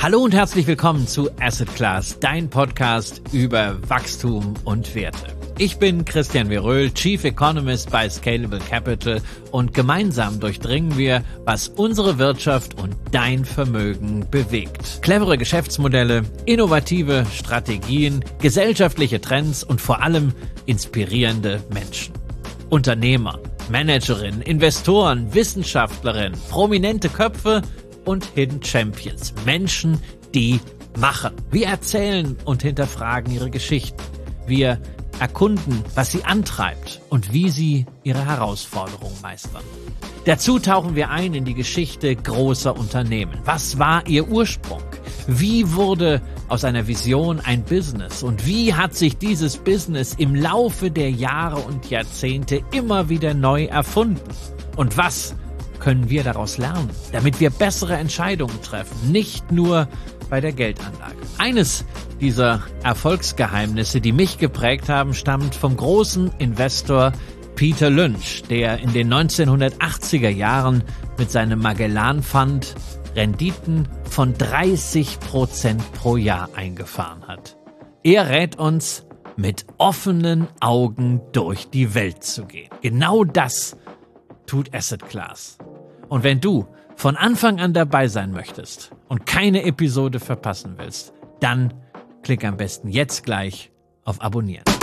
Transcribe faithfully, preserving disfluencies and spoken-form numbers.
Hallo und herzlich willkommen zu Asset Class, dein Podcast über Wachstum und Werte. Ich bin Christian Veröhl, Chief Economist bei Scalable Capital und gemeinsam durchdringen wir, was unsere Wirtschaft und dein Vermögen bewegt. Clevere Geschäftsmodelle, innovative Strategien, gesellschaftliche Trends und vor allem inspirierende Menschen. Unternehmer, Managerinnen, Investoren, Wissenschaftlerinnen, prominente Köpfe und Hidden Champions. Menschen, die machen. Wir erzählen und hinterfragen ihre Geschichten. Wir erkunden, was sie antreibt und wie sie ihre Herausforderungen meistern. Dazu tauchen wir ein in die Geschichte großer Unternehmen. Was war ihr Ursprung? Wie wurde aus einer Vision ein Business? Und wie hat sich dieses Business im Laufe der Jahre und Jahrzehnte immer wieder neu erfunden? Und was können wir daraus lernen, damit wir bessere Entscheidungen treffen, nicht nur bei der Geldanlage? Eines dieser Erfolgsgeheimnisse, die mich geprägt haben, stammt vom großen Investor Peter Lynch, der in den neunzehnhundertachtziger Jahren mit seinem Magellan Fund Renditen von dreißig Prozent pro Jahr eingefahren hat. Er rät uns, mit offenen Augen durch die Welt zu gehen. Genau das tut Asset Class. Und wenn du von Anfang an dabei sein möchtest und keine Episode verpassen willst, dann klick am besten jetzt gleich auf Abonnieren.